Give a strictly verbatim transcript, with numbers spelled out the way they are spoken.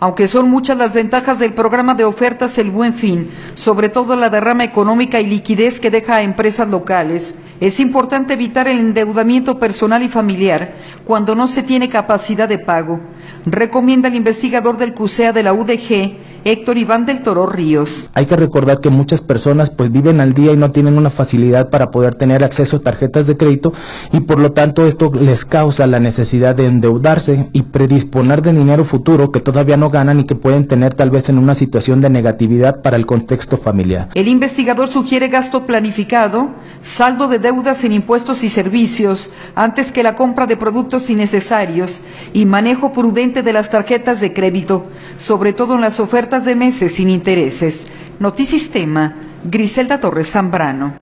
Aunque son muchas las ventajas del programa de ofertas El Buen Fin, sobre todo la derrama económica y liquidez que deja a empresas locales, es importante evitar el endeudamiento personal y familiar cuando no se tiene capacidad de pago, recomienda el investigador del CUSEA de la U D G, Héctor Iván del Toro Ríos. Hay que recordar que muchas personas pues viven al día y no tienen una facilidad para poder tener acceso a tarjetas de crédito y por lo tanto esto les causa la necesidad de endeudarse y predisponer de dinero futuro que todavía no ganan y que pueden tener tal vez en una situación de negatividad para el contexto familiar. El investigador sugiere gasto planificado, saldo de deudas en impuestos y servicios antes que la compra de productos innecesarios y manejo prudente de las tarjetas de crédito, sobre todo en las ofertas de meses sin intereses. Notisistema, Griselda Torres Zambrano.